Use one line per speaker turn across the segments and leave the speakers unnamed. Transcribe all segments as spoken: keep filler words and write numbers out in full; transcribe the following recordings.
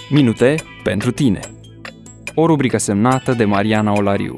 Minute pentru tine. O rubrică semnată de Mariana Olariu.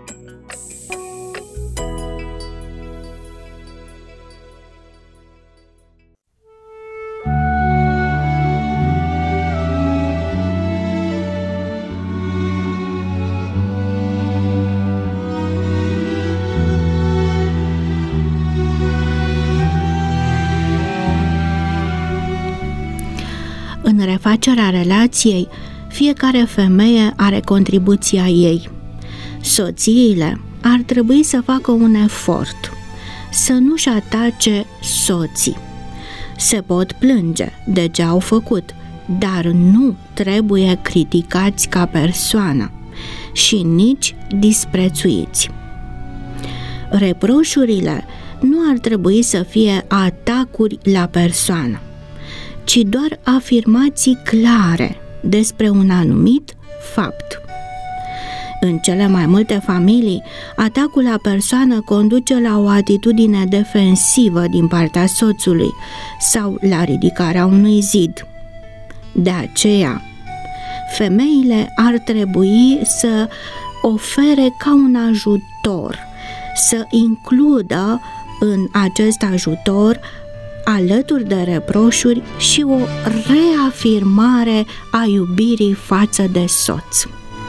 În refacerea relației, fiecare femeie are contribuția ei. Soțiile ar trebui să facă un efort, să nu-și atace soții. Se pot plânge de ce au făcut, dar nu trebuie criticați ca persoană și nici disprețuiți. Reproșurile nu ar trebui să fie atacuri la persoană, ci doar afirmații clare despre un anumit fapt. În cele mai multe familii, atacul la persoană conduce la o atitudine defensivă din partea soțului sau la ridicarea unui zid. De aceea, femeile ar trebui să ofere ca un ajutor, să includă în acest ajutor, alături de reproșuri, și o reafirmare a iubirii față de soț.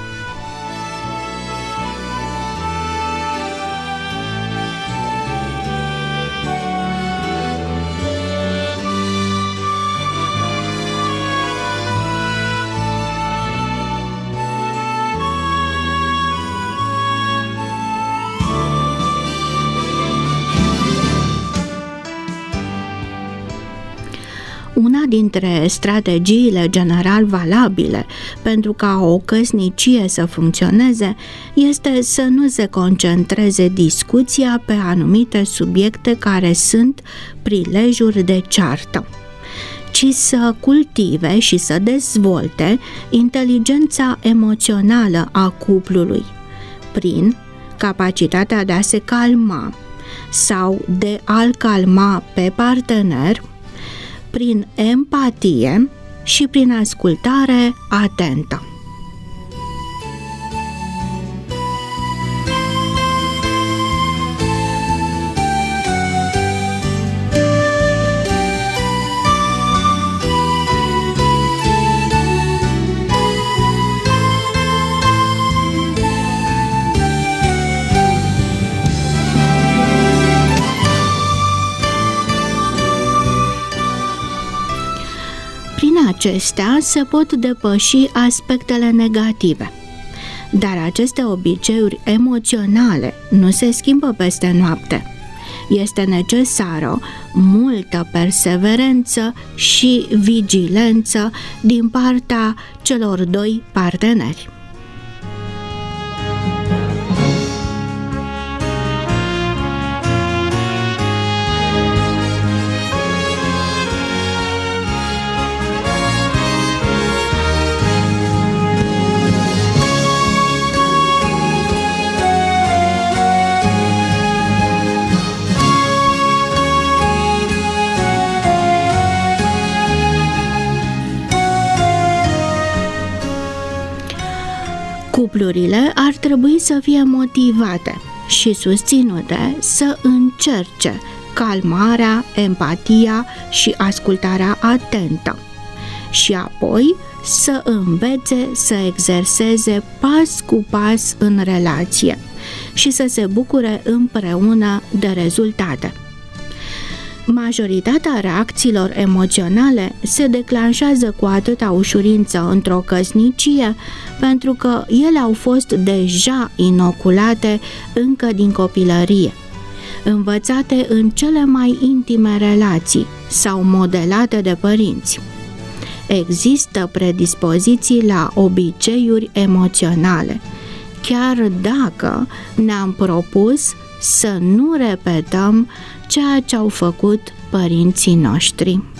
Una dintre strategiile general valabile pentru ca o căsnicie să funcționeze este să nu se concentreze discuția pe anumite subiecte care sunt prilejuri de ceartă, ci să cultive și să dezvolte inteligența emoțională a cuplului prin capacitatea de a se calma sau de a-l calma pe partener, prin empatie și prin ascultare atentă. Acestea se pot depăși aspectele negative, dar aceste obiceiuri emoționale nu se schimbă peste noapte. Este necesară multă perseverență și vigilență din partea celor doi parteneri. Cuplurile ar trebui să fie motivate și susținute să încerce calmarea, empatia și ascultarea atentă și apoi să învețe să exerseze pas cu pas în relație și să se bucure împreună de rezultate. Majoritatea reacțiilor emoționale se declanșează cu atâta ușurință într-o căsnicie pentru că ele au fost deja inoculate încă din copilărie, învățate în cele mai intime relații sau modelate de părinți. Există predispoziții la obiceiuri emoționale, chiar dacă ne-am propus să nu repetăm ceea ce au făcut părinții noștri.